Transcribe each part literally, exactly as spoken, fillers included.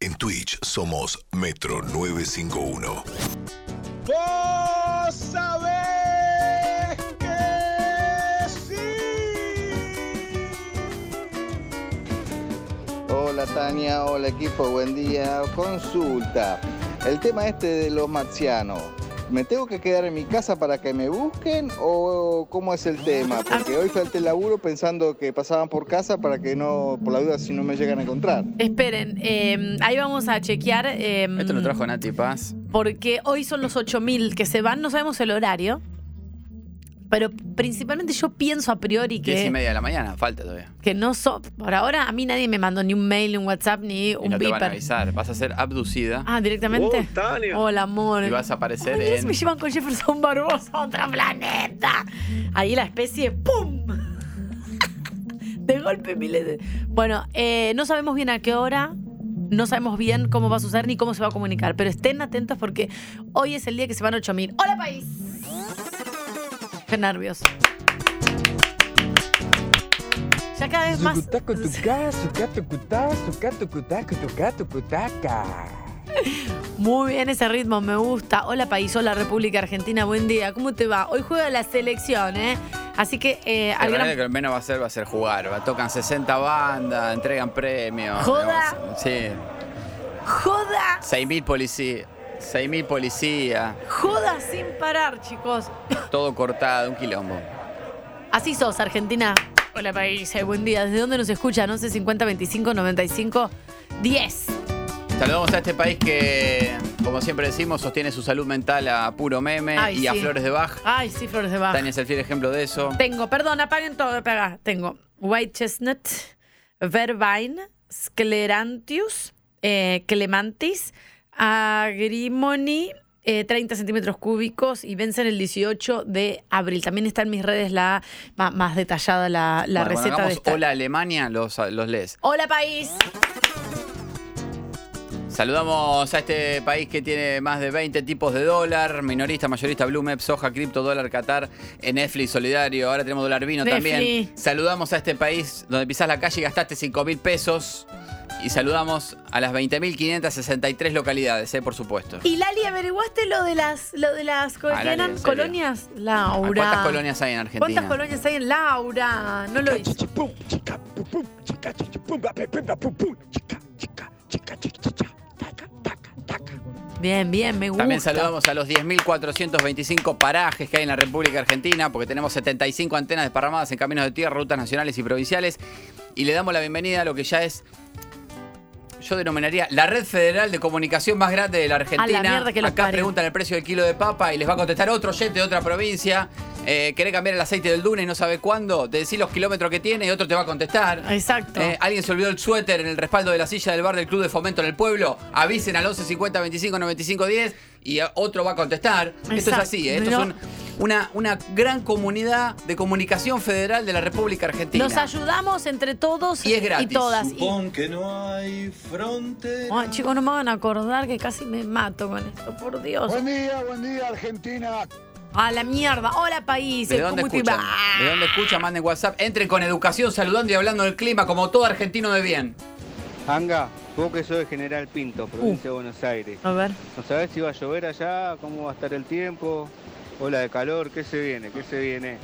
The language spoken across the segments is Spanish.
En Twitch somos Metro novecientos cincuenta y uno. ¡Vos sabés que sí! Hola Tania, hola equipo, buen día. Consulta, el tema este de los marcianos, ¿me tengo que quedar en mi casa para que me busquen o cómo es el tema? Porque hoy falté el laburo pensando que pasaban por casa para que no, por la duda, si no me llegan a encontrar. Esperen, eh, ahí vamos a chequear. Eh, Esto lo trajo Nati Paz. Porque hoy son los ocho mil que se van, no sabemos el horario. Pero principalmente yo pienso a priori que... Diez y media de la mañana, falta todavía. Que no son... Por ahora a mí nadie me mandó ni un mail, ni un WhatsApp, ni un Y no te van a beeper. avisar, vas a ser abducida. Ah, directamente. Oh, Tania. Hola, amor. Y vas a aparecer Ay, Dios, en- me llevan con Jefferson Barbosa a otro planeta. Ahí la especie, ¡pum! De golpe, miles de... Bueno, eh, no sabemos bien a qué hora, no sabemos bien cómo va a suceder ni cómo se va a comunicar, pero estén atentos porque hoy es el día que se van ocho mil. ¡Hola, país! Qué nervios. Ya cada vez más... Muy bien ese ritmo, me gusta. Hola país, hola República Argentina, buen día. ¿Cómo te va? Hoy juega la selección, ¿eh? Así que eh, al La gran... verdad que lo menos va a hacer va a ser jugar. Va, tocan sesenta bandas, entregan premios. Joda. Sí. Joda, seis mil policías. seis mil policías. joda sin parar, chicos. Todo cortado, un quilombo. Así sos, Argentina. Hola país, eh, buen día. ¿Desde dónde nos escuchan? once cincuenta veinticinco noventa y cinco diez. Saludamos a este país que, como siempre decimos, sostiene su salud mental a puro meme Ay, y a sí. flores de Bach. Ay, sí, Flores de Bach. Tania es el fiel ejemplo de eso. Tengo, perdón, apaguen todo, pega. Tengo White Chestnut, Vervine, Sclerantius, eh, Clemantis, Agrimony, eh, treinta centímetros cúbicos y vencen el dieciocho de abril. También está en mis redes la ma- más detallada la, la Bueno, cuando receta hagamos de esta. Hola Alemania, los, los lees. Hola, país. Saludamos a este país que tiene más de veinte tipos de dólar, minorista, mayorista, Blue Map, soja, cripto, dólar, Qatar, Netflix, solidario, ahora tenemos dólar vino Netflix. también. Saludamos a este país donde pisás la calle y gastaste cinco mil pesos. Y saludamos a las veinte mil quinientas sesenta y tres localidades, eh, por supuesto. Y Lali, ¿averiguaste lo de las, lo de las co- Ah, ¿qué Lali, eran ¿en serio? colonias? Laura. ¿Cuántas colonias hay en Argentina? ¿Cuántas colonias hay en Laura? No lo hice. Bien, bien, me gusta. También saludamos a los diez mil cuatrocientos veinticinco parajes que hay en la República Argentina, porque tenemos setenta y cinco antenas desparramadas en caminos de tierra, rutas nacionales y provinciales. Y le damos la bienvenida a lo que ya es, yo denominaría, la red federal de comunicación más grande de la Argentina. A la mierda que los Acá parió. preguntan el precio del kilo de papa y les va a contestar otro oyente de otra provincia. Eh, ¿Querés cambiar el aceite del Duna y no sabe cuándo? Te decís los kilómetros que tiene y otro te va a contestar. Exacto. Eh, ¿Alguien se olvidó el suéter en el respaldo de la silla del bar del Club de Fomento en el pueblo? Avisen al once cincuenta veinticinco noventa y cinco diez y otro va a contestar. Esto es Exacto. así, ¿eh? Esto No. es un- una, una gran comunidad de comunicación federal de la República Argentina. Nos ayudamos entre todos Y es gratis. y todas. Y- Supón que no hay frontera. Ay, chicos, no me van a acordar que casi me mato con esto, por Dios. Buen día, buen día, Argentina. A la mierda. Hola, país. ¿De dónde ¿Cómo te escuchan? va? ¿De dónde escuchan? Manden WhatsApp. Entren con educación, saludando y hablando del clima, como todo argentino de bien. Anga, vos que sos de General Pinto, provincia Uh. de Buenos Aires. A ver. ¿No sabés si va a llover allá? ¿Cómo va a estar el tiempo? Ola de calor, ¿qué se viene? ¿Qué se viene?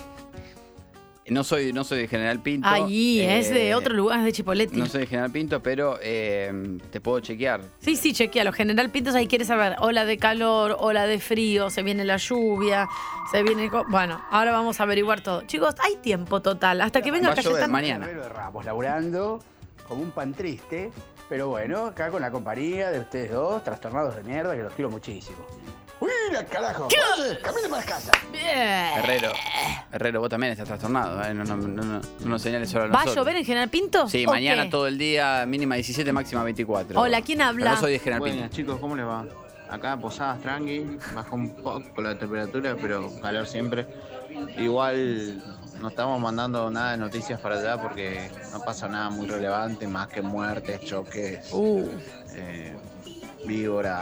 No soy, no soy de General Pinto. Allí, eh, es de otro lugar, es de Chipoleti. No soy de General Pinto, pero eh, te puedo chequear. Sí, sí, chequealo. General Pintos ahí quiere saber. Ola de calor, ola de frío, se viene la lluvia, se viene... co- Bueno, ahora vamos a averiguar todo. Chicos, hay tiempo total. Hasta que venga Va a llover Cayetano. mañana. Primero de Ramos, laburando como un pan triste, pero bueno, acá con la compañía de ustedes dos, trastornados de mierda, que los quiero muchísimo. ¡Uy, la carajo! Oye, camine para casa. Bien. Herrero, Herrero, vos también estás trastornado, ¿eh? No, no, no, no, no nos señales solo a ¿Va a nosotros. llover en General Pintos? Sí, ¿O mañana qué? todo el día, mínima diecisiete, máxima veinticuatro. Hola, ¿quién habla? Pero no soy de General Pinto. Buenas chicos, ¿cómo les va? Acá Posadas tranqui, bajó un poco la temperatura, pero calor siempre. Igual no estamos mandando nada de noticias para allá porque no pasa nada muy relevante, más que muertes, choques, Uh, eh, víboras,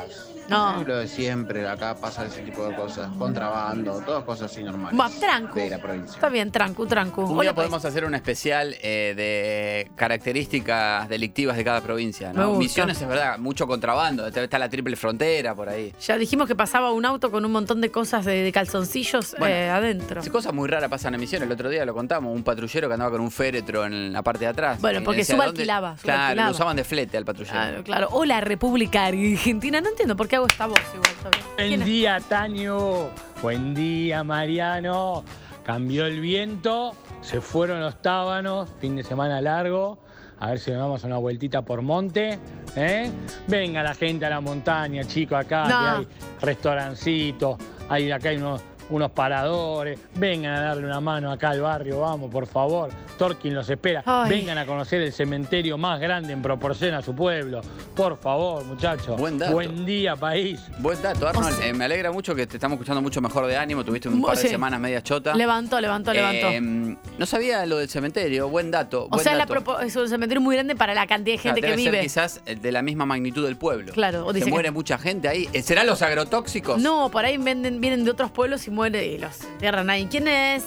No. Es lo de siempre, acá pasa ese tipo de cosas. Contrabando, todas cosas así normales. Más tranco. De la provincia. Está bien, tranco, tranco. Un Hola, día país. podemos hacer un especial eh, de características delictivas de cada provincia, Me ¿no? gusta. Misiones es verdad, mucho contrabando. Está la triple frontera por ahí. Ya dijimos que pasaba un auto con un montón de cosas de, de calzoncillos Bueno, eh, adentro. Cosas muy raras pasan en Misiones. El otro día lo contamos, un patrullero que andaba con un féretro en la parte de atrás. Bueno, Y porque decía, suba ¿dónde? alquilaba, suba Claro, alquilaba. lo usaban de flete al patrullero. Claro, claro. Hola, República Argentina. No entiendo por qué hago esta voz igual. Está bien. ¿Quién Buen es? día, Taño. Buen día, Mariano. Cambió el viento, se fueron los tábanos, fin de semana largo. A ver si nos damos una vueltita por monte. ¿eh? Venga la gente a la montaña, chicos, acá No. que hay restaurancitos, hay, acá hay unos, unos paradores. Vengan a darle una mano acá al barrio, vamos, por favor. Torquín los espera. Ay. Vengan a conocer el cementerio más grande en proporción a su pueblo. Por favor, muchachos. Buen dato. Buen día, país. Buen dato, Arnold. O sea- Eh, me alegra mucho que te estamos escuchando mucho mejor de ánimo. Tuviste un Mu- par de sí. semanas media chota. Levantó, levantó, levantó. Eh, no sabía lo del cementerio. Buen dato. o buen sea, la dato. propo- es un cementerio muy grande para la cantidad de gente Claro, que debe ser vive. quizás eh, de la misma magnitud del pueblo. Claro, o dice Se que- muere mucha gente ahí. Eh, ¿Serán los agrotóxicos? No, por ahí venden, vienen de otros pueblos y mueren y los entierran ahí. ¿Quién es?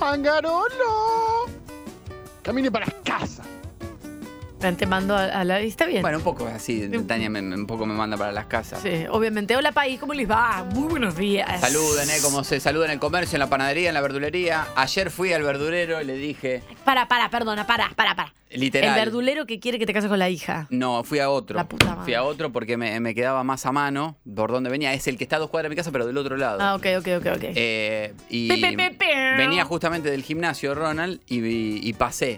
¡Angarolo! Camine para casa. Ven, te mando a, a la... Está bien. Bueno, un poco así. Tania me- me- un poco me manda para las casas. Sí, obviamente. Hola, país, ¿cómo les va? Muy buenos días. Saluden, ¿eh? Como se saluda en el comercio, en la panadería, en la verdulería. Ayer fui al verdurero y le dije, Para, para, perdona, para, para, para. literal. El verdulero que quiere que te cases con la hija. No, fui a otro. La puta madre. Fui a otro porque me, me quedaba más a mano por donde venía. Es el que está a dos cuadras de mi casa, pero del otro lado. Ah, ok, ok, ok, ok. Eh, y Pe, pe, pe, pe. venía justamente del gimnasio, Ronald, y, y pasé.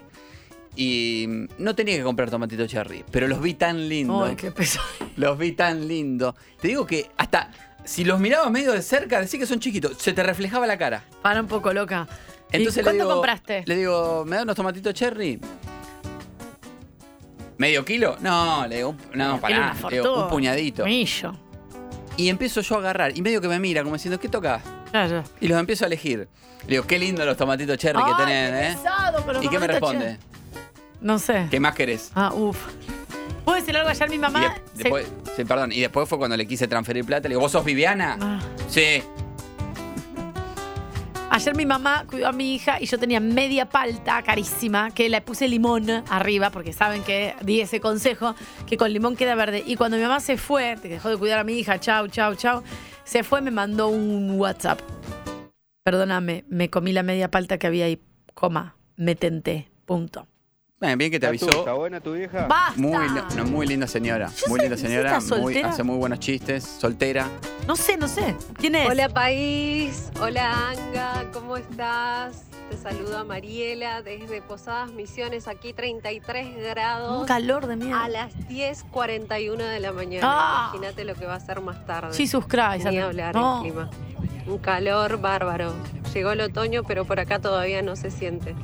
Y no tenía que comprar tomatito cherry, pero los vi tan lindos. Ay, qué pesado. Los vi tan lindos. Te digo que hasta si los mirabas medio de cerca, decís que son chiquitos, se te reflejaba la cara. Para un poco, loca. Entonces ¿Y le cuánto digo- compraste? Le digo, ¿me da unos tomatitos cherry? ¿Medio kilo? No, le digo, un- no, Tiene pará, una le digo, un fortuna. puñadito. Millo. Y empiezo yo a agarrar, y medio que me mira, como diciendo, ¿qué tocas? Claro. Y los empiezo a elegir. Le digo, qué lindo los tomatitos cherry que Ay, tenés, qué ¿eh? pesado, pero ¿Y qué me tomatitos responde? cherry. No sé. ¿Qué más querés? Ah, uff. ¿Puedo decir algo ayer? Mi Y mamá... de- se- después, sí, perdón, y después fue cuando le quise transferir plata, le digo, ¿vos sos Viviana? Ah. Sí. Ayer mi mamá cuidó a mi hija y yo tenía media palta carísima que le puse limón arriba porque saben que di ese consejo que con limón queda verde. Y cuando mi mamá se fue, que dejó de cuidar a mi hija, chau, chau, chau, se fue, me mandó un WhatsApp. Perdóname, me comí la media palta que había ahí, coma, me tenté, punto. Bien, bien que te avisó. ¿Está buena tu vieja? ¡Basta! Muy, li- no, muy linda señora. Yo Muy sé- linda ¿sí señora. está Muy, soltera? hace muy buenos chistes. Soltera. No sé, no sé. ¿Quién es? Hola país, hola Anga, ¿cómo estás? Te saluda Mariela desde Posadas Misiones, aquí treinta y tres Un grados calor de mierda. a las diez cuarenta y uno de la mañana. Ah. Imagínate lo que va a ser más tarde. Jesus Christ. Ni hablar No. el clima. Un calor bárbaro. Llegó el otoño, pero por acá todavía no se siente.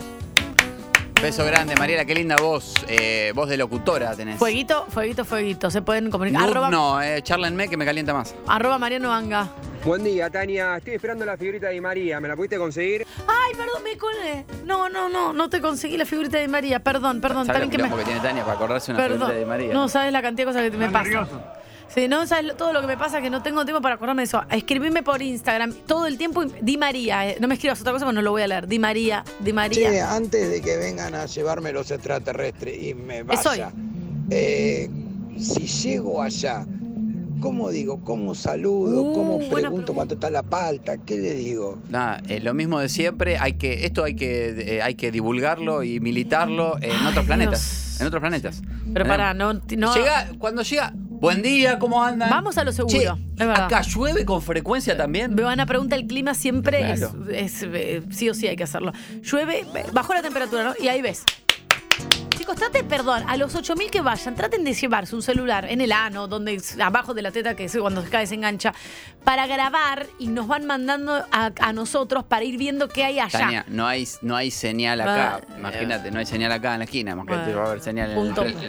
Beso grande, Mariela. Qué linda voz. Eh, voz de locutora tenés. Fueguito, fueguito, fueguito. Se pueden comunicar. Nude Arroba, no, eh, charlenme que me calienta más. arroba Mariano Anga. Buen día, Tania. Estoy esperando la figurita de María. ¿Me la pudiste conseguir? Ay, perdón, me colé. No, no, no, no te conseguí la figurita de María. Perdón, perdón. ¿Sabes También lo que me... quilombo que tiene Tania para acordarse una Perdón. figurita de María? No, sabes la cantidad de cosas que me pasa. Sí, no sabes lo- todo lo que me pasa que no tengo tiempo para acordarme de eso. Escribirme por Instagram todo el tiempo. Di María. eh. No me escribas otra cosa porque no lo voy a leer. Di María, Di María. Che, antes de que vengan a llevarme los extraterrestres y me Es hoy. vaya, eh, si llego allá, ¿cómo digo? ¿Cómo saludo? Uh, ¿Cómo buena pregunto pregunta. cuánto está la palta? ¿Qué le digo? Nada, eh, lo mismo de siempre. Hay que, esto hay que, eh, hay que divulgarlo y militarlo en Ay, otros planetas. Dios. En otros planetas. Pero Eh, pará, no. no Llega, cuando llega, buen día, ¿cómo andan? Vamos a lo seguro. Che, es verdad. acá llueve con frecuencia también. Me van a preguntar el clima siempre. Claro. Es, es, eh, sí o sí hay que hacerlo. Llueve, eh, bajó la temperatura, ¿no? Y ahí ves. Chicos, traten, perdón, a los ocho mil que vayan, traten de llevarse un celular en el ano, donde abajo de la teta, que es cuando se cae se engancha, para grabar y nos van mandando a, a nosotros para ir viendo qué hay allá. Tania, no hay, no hay señal acá. Ah, Imagínate, no hay señal acá en la esquina. Imagínate, Bueno, va a haber señal en punto. el.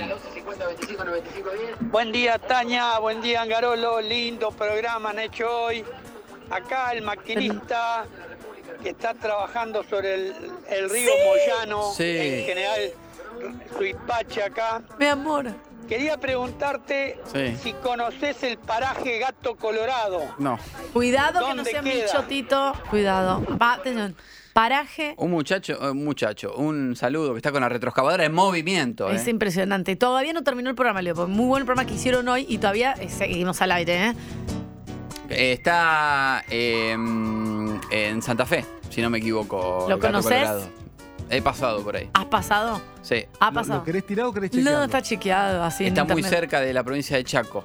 Buen día, Tania. Buen día, Angarolo. Lindo programa han hecho hoy. Acá el maquinista que está trabajando sobre el, el río Moyano, Sí. en general Suipache acá. Mi amor. quería preguntarte Sí. si conoces el paraje Gato Colorado. No. Cuidado que no ¿Dónde sea queda? Micho, Tito. Cuidado. Va, atención. Paraje. Un muchacho, un muchacho, un saludo que está con la retroexcavadora en movimiento. Es ¿eh? impresionante. Todavía no terminó el programa, Leo. porque Muy buen el programa que hicieron hoy y todavía eh, seguimos al aire, ¿eh? Eh, Está eh, en Santa Fe, si no me equivoco. ¿Lo el Gato conoces? Colorado. He pasado por ahí. ¿Has pasado? Sí. ¿Ha pasado? ¿Lo querés tirar o querés chequearlo? No, está chequeado así en Está muy internet. cerca de la provincia de Chaco.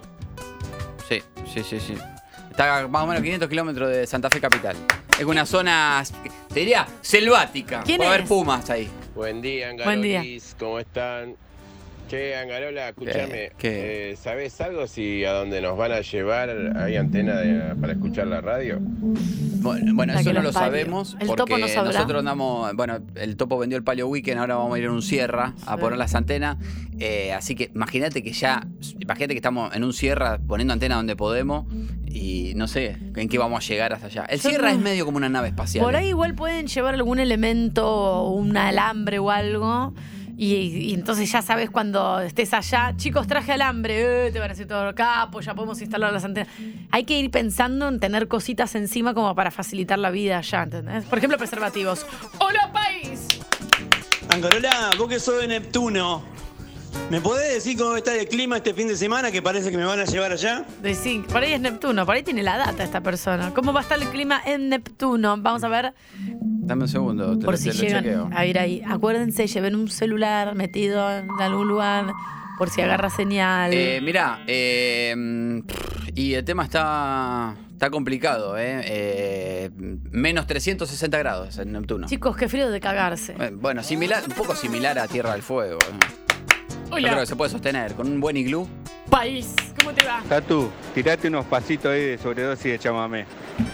Sí, sí, sí, sí. Está más o menos quinientos kilómetros de Santa Fe capital. Es una zona, te diría, selvática. ¿Quién Puede haber es? pumas ahí. Buen día, Buen día. Angarolis, ¿cómo están? Che, Angarola, escúchame, Eh, ¿qué? eh, ¿sabés algo si a dónde nos van a llevar hay antena de- para escuchar la radio? Bueno, bueno, La eso que no los lo parió. sabemos El porque Topo no sabrá. nosotros andamos, bueno, el Topo vendió el Palio Weekend, ahora vamos a ir en un Sierra a Sí. poner las antenas, eh, así que imagínate que ya, imagínate que estamos en un Sierra poniendo antenas donde podemos y no sé en qué vamos a llegar hasta allá. El Yo Sierra no- es medio como una nave espacial. Por ¿eh? ahí igual pueden llevar algún elemento, un alambre o algo. Y, y entonces ya sabes cuando estés allá, chicos, traje alambre, eh, te van a decir todo capo, ya podemos instalar las antenas. Hay que ir pensando en tener cositas encima como para facilitar la vida allá, ¿entendés? Por ejemplo, preservativos. ¡Hola, país! Angarola, vos que sos de Neptuno, ¿me podés decir cómo está el clima este fin de semana que parece que me van a llevar allá? Decí, por ahí es Neptuno, por ahí tiene la data esta persona. ¿Cómo va a estar el clima en Neptuno? Vamos a ver. Dame un segundo, te, Por lo- si te lo llegan chequeo. a ir ahí. Acuérdense, lleven un celular metido en algún lugar por si agarra señal. Eh, mirá, eh, mm, y el tema está, está complicado, ¿eh? Eh, menos trescientos sesenta grados en Neptuno. Chicos, qué frío de cagarse. Eh, Bueno, similar, un poco similar a Tierra del Fuego. ¿eh? Yo Hola. creo que se puede sostener con un buen iglú. País, ¿cómo te va? Tatu, tirate unos pasitos ahí de sobredosis de chamamé.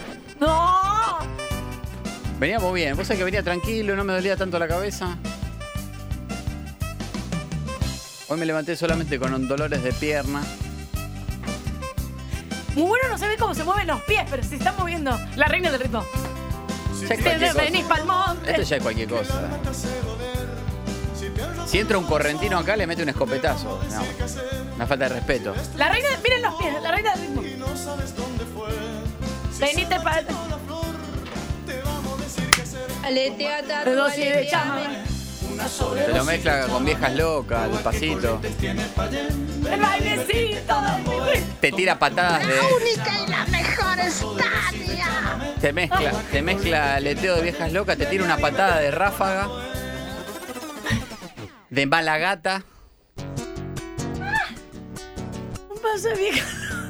¡No! Veníamos bien, vos sabés que venía tranquilo, no me dolía tanto la cabeza. Hoy me levanté solamente con dolores de pierna. Muy bueno, no se ve cómo se mueven los pies, pero se está moviendo. La reina del ritmo. Ya es Te cualquier cosa. venís pa'l monte. Esto ya es cualquier cosa. Si entra un correntino acá, le mete un escopetazo. No, una falta de respeto. La reina, miren los pies, la reina del ritmo. Venite para Aletea, tatu, dosis de aleteame. chama. Se lo mezcla con viejas locas, el pasito. El bailecito. Te tira patadas de. única y la mejor es Tania. Te mezcla, te mezcla aleteo de viejas locas, te tira una patada de ráfaga. De mala gata. Un paso de vieja.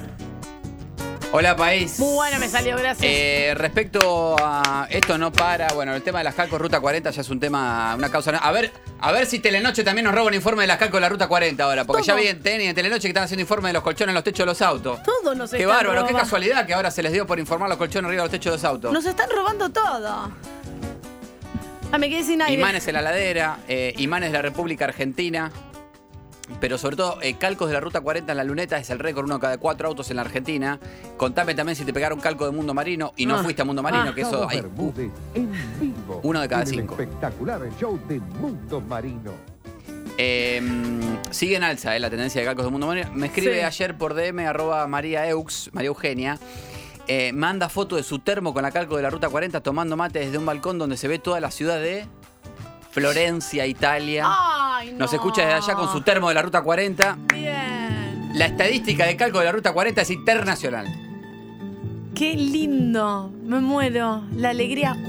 Hola, país. Muy bueno me salió, gracias. Eh, respecto a esto no para, bueno, el tema de las calcos Ruta cuarenta ya es un tema, una causa. A ver, a ver si Telenoche también nos roba un informe de las calcos de la Ruta cuarenta ahora, porque Todo. ya vi en T N y en Telenoche que están haciendo informe de los colchones en los techos de los autos. Todo nos Qué están bárbaro, qué robando. casualidad que ahora se les dio por informar los colchones arriba de los techos de los autos. Nos están robando todo. Ah, me quedé sin aire. Imanes en la ladera, eh, imanes de la República Argentina, pero sobre todo eh, calcos de la Ruta cuarenta en la luneta, es el récord, uno cada cuatro autos en la Argentina. Contame también si te pegaron calco de Mundo Marino y no Ah. fuiste a Mundo Marino, Ah. que eso hay Bermúdez en vivo. uno de cada en el cinco. espectacular show de Mundo Marino. Eh, sigue en alza eh, la tendencia de calcos de Mundo Marino. Me escribe Sí. ayer por D M arroba María Eux, María Eugenia. Eh, manda foto de su termo con la calco de la Ruta cuarenta tomando mate desde un balcón donde se ve toda la ciudad de Florencia, Italia. Ay, no. Nos escucha desde allá con su termo de la Ruta cuarenta. Bien. La estadística de calco de la Ruta cuarenta es internacional. Qué lindo. Me muero. La alegría.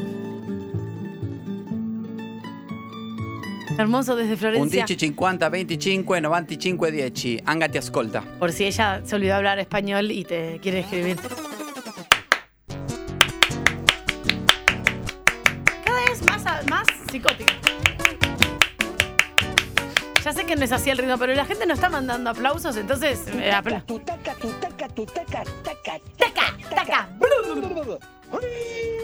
Hermoso desde Florencia. undici, cinquanta, venticinque, novantacinque, dieci. Anga ti ascolta. Por si ella se olvidó hablar español y te quiere escribir. Cada vez más, más psicótica. Ya sé que no es así el ritmo, pero la gente no está mandando aplausos, entonces... eh, apla- Taca, tu taca, tu taca, taca, taca, taca.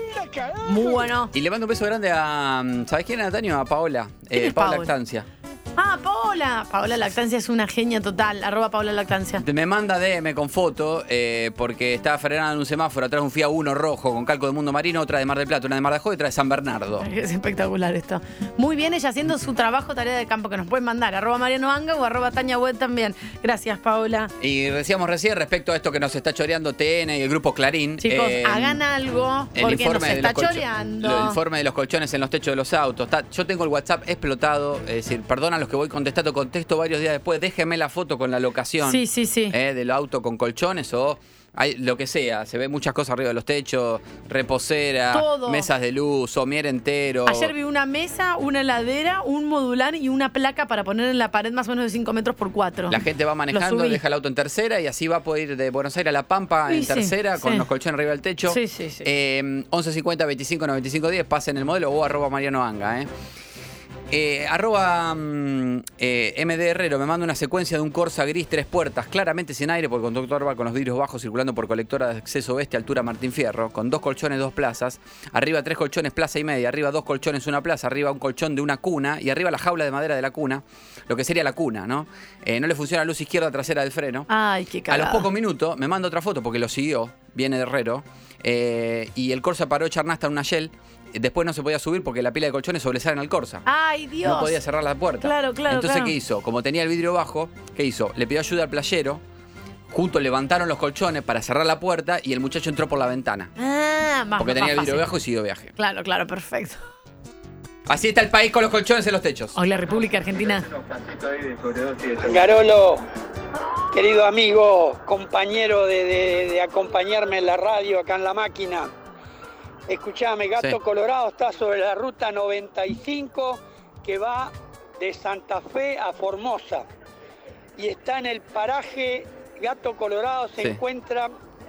Muy bueno. Y le mando un beso grande a. ¿Sabés quién es, Antonio? A Paola. ¿Quién Eh, es Paola Paola? Lactancia. Ah, Paola. Paola Lactancia es una genia total. Arroba Paola Lactancia. Me manda D M con foto eh, porque estaba frenando en un semáforo atrás de un Fiat Uno rojo con calco de Mundo Marino, otra de Mar del Plata, una de Mar de Ajó y otra de San Bernardo. Ay, es espectacular esto. Muy bien, ella haciendo su trabajo, tarea de campo que nos pueden mandar. Arroba Mariano Anga o arroba Tania Web también. Gracias, Paola. Y decíamos recién respecto a esto que nos está choreando T N y el grupo Clarín. Chicos, eh, hagan algo el porque nos informe de está los colcho- choreando. lo- El informe de los colchones en los techos de los autos. Está- yo tengo el WhatsApp explotado. Es decir, perdona a los que voy contestando, contesto varios días después. Déjenme la foto con la locación. Sí, sí, sí. eh, del auto con colchones o hay, lo que sea. Se ve muchas cosas arriba de los techos, reposera, Todo. mesas de luz, somier entero. Ayer vi una mesa, una heladera, un modular y una placa para poner en la pared más o menos de cinco metros por cuatro. La gente va manejando, Lo subí. deja el auto en tercera y así va a poder ir de Buenos Aires a La Pampa Sí, en sí, tercera con sí. los colchones arriba del techo. Sí, sí, sí. Eh, once cincuenta veinticinco noventa y cinco diez, pasen el modelo o arroba Mariano Anga. Eh. Eh, arroba mm, eh, M D Herrero me manda una secuencia de un Corsa gris tres puertas, claramente sin aire porque el conductor va con los vidrios bajos circulando por colectora de acceso oeste, altura Martín Fierro, con dos colchones, dos plazas, arriba tres colchones, plaza y media, arriba dos colchones, una plaza, arriba un colchón de una cuna y arriba la jaula de madera de la cuna, lo que sería la cuna, ¿no? Eh, no le funciona la luz izquierda trasera del freno. Ay, qué A cagada. los pocos minutos me manda otra foto porque lo siguió, viene de Herrero, eh, y el Corsa paró echar nasta en una Shell. Después no se podía subir porque la pila de colchones sobresalen al Corsa. Ay, Dios. No podía cerrar la puerta. Claro, claro, Entonces, claro. ¿qué hizo? Como tenía el vidrio bajo, ¿qué hizo? Le pidió ayuda al playero, juntos levantaron los colchones para cerrar la puerta y el muchacho entró por la ventana. Ah, más, porque más tenía el vidrio fácil. bajo y siguió viaje. Claro, claro, perfecto. Así está el país con los colchones en los techos. Hoy la República Argentina. Garolo, querido amigo, compañero de, de- de acompañarme en la radio acá en la máquina. Escuchame, Gato Sí. Colorado está sobre la ruta noventa y cinco que va de Santa Fe a Formosa. Y está en el paraje Gato Colorado, se Sí. encuentra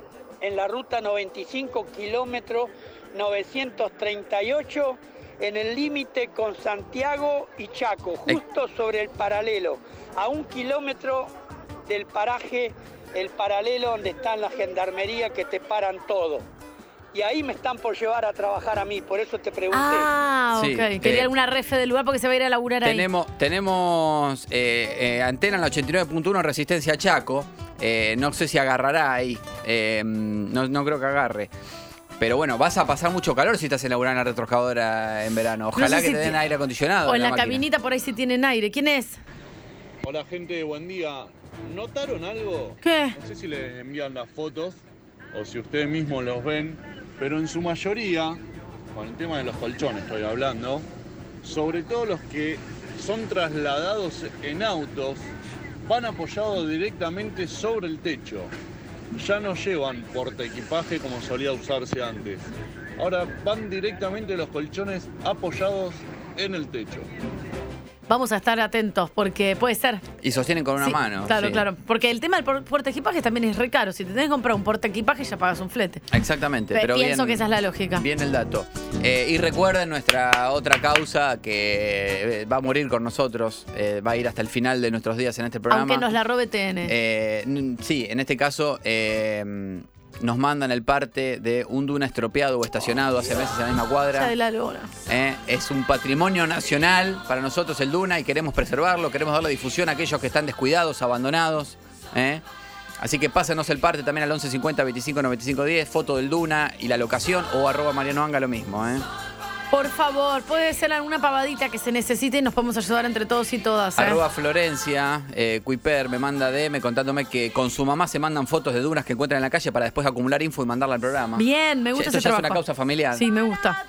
en la ruta noventa y cinco, kilómetro novecientos treinta y ocho, en el límite con Santiago y Chaco, justo sobre el paralelo, a un kilómetro del paraje, el paralelo donde está la gendarmería que te paran todo. Y ahí me están por llevar a trabajar a mí, por eso te pregunté. Ah, ok. Sí, Quería eh, alguna refe del lugar porque se va a ir a laburar ahí. Tenemos, tenemos eh, eh, antena en la ochenta y nueve punto uno Resistencia Chaco. Eh, no sé si agarrará ahí. Eh, no, no creo que agarre. Pero bueno, vas a pasar mucho calor si estás en laburar en la retroexcavadora en verano. Ojalá No sé que si te den ti- aire acondicionado. O en la, máquina. cabinita por ahí si tienen aire. ¿Quién es? Hola gente, buen día. ¿Notaron algo? ¿Qué? No sé si les envían las fotos o si ustedes mismos los ven, pero en su mayoría, con el tema de los colchones estoy hablando, sobre todo los que son trasladados en autos, van apoyados directamente sobre el techo. Ya no llevan portaequipaje como solía usarse antes. Ahora van directamente los colchones apoyados en el techo. Vamos a estar atentos porque puede ser. Y sostienen con una Sí, mano. Claro, sí. claro. Porque el tema del por- portaequipaje también es re caro. Si te tenés que comprar un portaequipaje ya pagas un flete. Exactamente. Pe- Pero pienso bien, que esa es la lógica. Bien el dato. Eh, y recuerden nuestra otra causa que eh, va a morir con nosotros, eh, va a ir hasta el final de nuestros días en este programa. Aunque nos la robe T N. Eh, n- sí, en este caso eh, nos mandan el parte de un duna estropeado o estacionado hace meses en la misma Ya cuadra. de la luna. Eh, es un patrimonio nacional para nosotros el duna y queremos preservarlo, queremos darle difusión a aquellos que están descuidados, abandonados. eh. Así que pásenos el parte también al once cincuenta veinticinco noventa y cinco diez, foto del duna y la locación o arroba Mariano Anga lo mismo. Eh. Por favor, puede ser alguna pavadita que se necesite y nos podemos ayudar entre todos y todas. ¿eh? Arroba Florencia, eh, Cuiper me manda D M contándome que con su mamá se mandan fotos de dunas que encuentran en la calle para después acumular info y mandarla al programa. Bien, me gusta Esto ese ya trabajo. es una causa familiar. Sí, me gusta.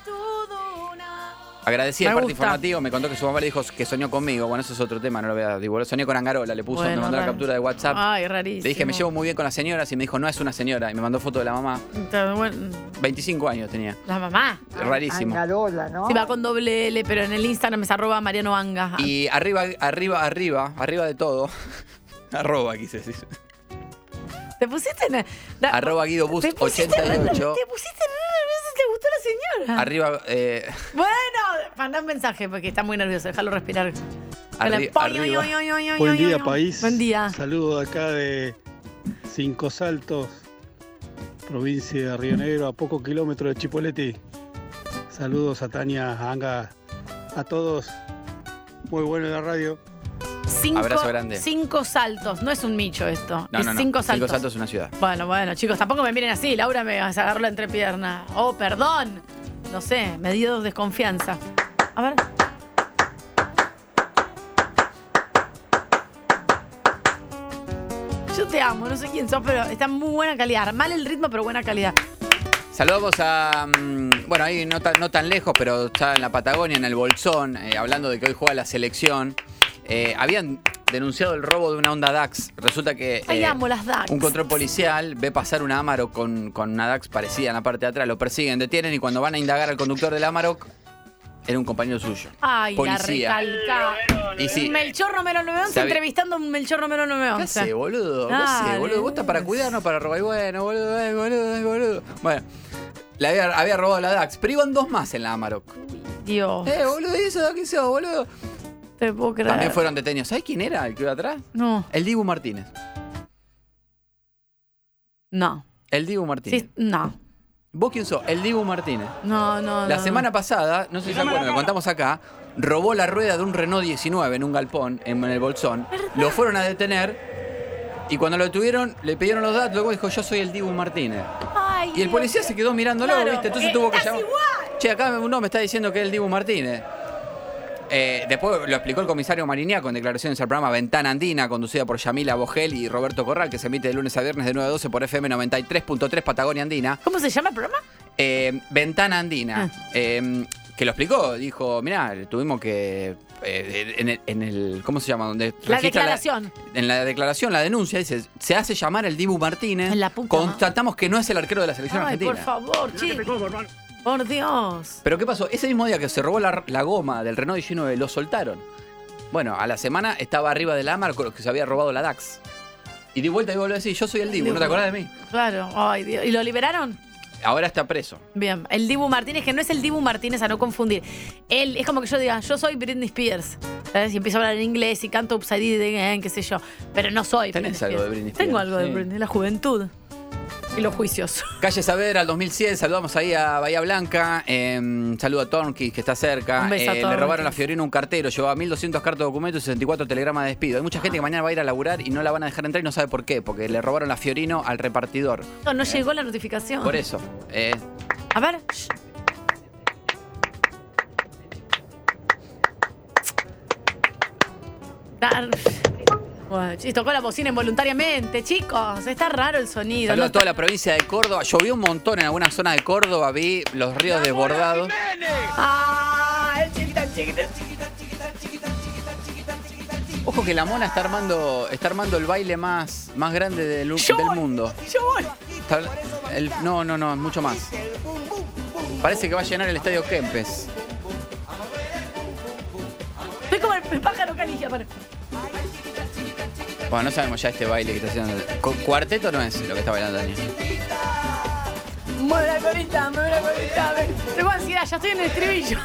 Agradecí Me el parte gusta. informativo, me contó que su mamá le dijo que soñó conmigo. Bueno, eso es otro tema, no lo voy a divulgar. Soñé con Angarola, le puso, Bueno, me mandó la raro. captura de WhatsApp. Ay, rarísimo. Le dije, me llevo muy bien con las señoras y me dijo, no es una señora. Y me mandó foto de la mamá. Está bueno. veinticinco años tenía. La mamá. Rarísimo. Angarola, ¿no? Sí, va con doble L, pero en el Instagram es arroba Mariano Anga. Y arriba, arriba, arriba, arriba de todo. arroba, quise decir. ¿Te pusiste en da- Arroba Guido Bus te pusiste ochenta y ocho. Te pusiste nervioso, te gustó la señora. Arriba, eh, Bueno, mandá un mensaje porque está muy nervioso, déjalo respirar. arri- arriba. Buen día, país. Buen día. Saludos acá de Cinco Saltos, provincia de Río Negro, a pocos kilómetros de Chipoleti. Saludos a Tania, a Anga, a todos. Muy bueno la radio. cinco, Abrazo grande. cinco saltos. No es un micho esto. No, es no, no. cinco saltos. Cinco saltos es una ciudad. Bueno, bueno, chicos, tampoco me miren así. Laura me agarró la entrepierna. Oh, perdón. No sé, me dio desconfianza. A ver. Yo te amo, no sé quién sos, pero está en muy buena calidad. Mal el ritmo, pero buena calidad. Saludamos a, mm, bueno, ahí no, ta- no tan lejos, pero está en la Patagonia, en el Bolsón, eh, hablando de que hoy juega la selección. Eh, habían denunciado el robo de una Honda Dax. Resulta que Ay, eh, amo las Dax. un control policial ve pasar una Amarok con, con una Dax parecida en la parte de atrás. Lo persiguen, detienen y cuando van a indagar al conductor del Amarok, era un compañero suyo. Ay, policía. la recalca. Y sí, Melchor Romero nueve once Sabe- entrevistando a un Melchor Romero nueve ¿qué once. hace, boludo? ¿Qué Dale. hace, boludo? Vos estás para cuidar, no para robar. Y bueno, boludo, eh, boludo, eh, boludo. Bueno, le había, había robado la Dax, pero iban dos más en la Amarok. Dios. Eh, boludo, ¿y eso? ¿Qué hizo, boludo? Te puedo creer. También fueron detenidos. ¿Sabes quién era el que iba atrás? No. El Dibu Martínez. No. El Dibu Martínez. Sí, no. ¿Vos quién sos? El Dibu Martínez. No, no, La no, semana pasada, no sé si se acuerdan, lo contamos acá, robó la rueda de un Renault diecinueve en un galpón, en el Bolsón. Lo fueron a detener y cuando lo detuvieron, le pidieron los datos, luego dijo, yo soy el Dibu Martínez. Ay, Y el policía se quedó mirándolo, Claro, ¿viste? Entonces eh, tuvo que estás llamar. igual. Che, acá uno me está diciendo que es el Dibu Martínez. Eh, después lo explicó el comisario Mariniaco en declaraciones al programa Ventana Andina, conducida por Yamila Bogel y Roberto Corral, que se emite de lunes a viernes de nueve a doce por F M noventa y tres punto tres Patagonia Andina. ¿Cómo se llama el programa? Eh, Ventana Andina. Ah. Eh, que lo explicó, dijo, mirá, tuvimos que... eh, en, el, en el... ¿Cómo se llama? Donde La registra declaración. en la declaración, la denuncia, dice, se hace llamar el Dibu Martínez. En la puta Constatamos que no es el arquero de la selección Ay, argentina. por favor, chicos. Por Dios. Pero ¿qué pasó? Ese mismo día que se robó la, la goma del Renault diecinueve, lo soltaron. Bueno, a la semana estaba arriba de la Amarok que se había robado la Dax. Y di vuelta y volvió a decir, yo soy el Dibu, ¿no te acordás de mí? Claro. Ay, Dios. ¿Y lo liberaron? Ahora está preso. Bien. El Dibu Martínez, que no es el Dibu Martínez, a no confundir. Él, es como que yo diga, yo soy Britney Spears. ¿Sabes? Y empiezo a hablar en inglés y canto Upside Down, qué sé yo. Pero no soy Tenés Britney algo de Spears. Britney Spears. Tengo algo de Sí. Britney, la juventud. Y los juicios. Calle Saavedra, al dos mil cien, saludamos ahí a Bahía Blanca. Eh, saludo a Tornquist, que está cerca. Un beso a Eh, le Tornquist. robaron a Fiorino un cartero, llevaba mil doscientos cartas de documentos y sesenta y cuatro telegramas de despido. Hay mucha gente que mañana va a ir a laburar y no la van a dejar entrar y no sabe por qué, porque le robaron a Fiorino al repartidor. No, no llegó la notificación. Por eso. Eh, A ver. Shh. Dar- Bueno, chis, tocó la bocina involuntariamente, chicos. Está raro el sonido. saludo No a toda está- la provincia de Córdoba. Llovió un montón en algunas zonas de Córdoba, vi los ríos desbordados. Ah, el chiquita, chiquita, Ojo que la mona está armando, está armando el baile más, más grande del, Yo del voy. mundo. Yo voy. Está- el- no, no, no, mucho más. Parece que va a llenar el estadio Kempes. Estoy como el pájaro canigia. Para. Bueno, no sabemos ya este baile que está haciendo. Cu- Cuarteto no es lo que está bailando Dani. Mueve la colita, mueve la colita. ven. Tengo ansiedad, ya estoy en el estribillo.